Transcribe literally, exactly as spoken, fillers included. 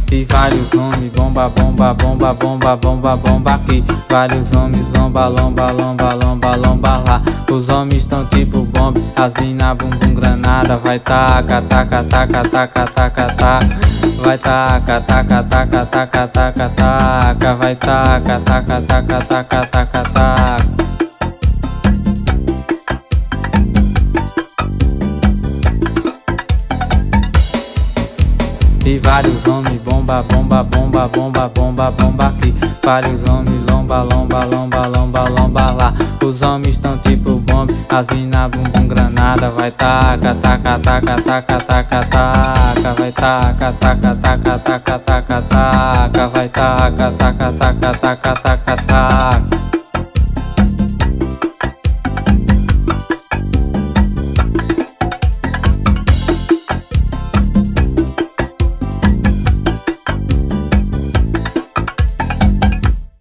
E vários homens, bomba, bomba, bomba, bomba, bomba, bomba aqui. Vários homens, lomba, lomba, lomba, lomba, lomba lá. Os homens tão tipo bomba, as mina bumbum granada. Vai taca, taca, taca, taca, taca, taca. Vai taca, taca, taca, taca, taca, taca. Vai taca, taca, taca, taca, taca, taca. E vários homens, bomba, bomba, bomba, bomba, bomba, bomba aqui. Vários homens, lomba, lomba, lomba, lomba, lomba lá. Os homens tão tipo bomba, as mina bumbum granada. Vai taca, taca, taca, taca, taca, taca. Vai taca, taca, taca, taca, taca, taca. Vai taca, taca, taca, taca, taca, taca.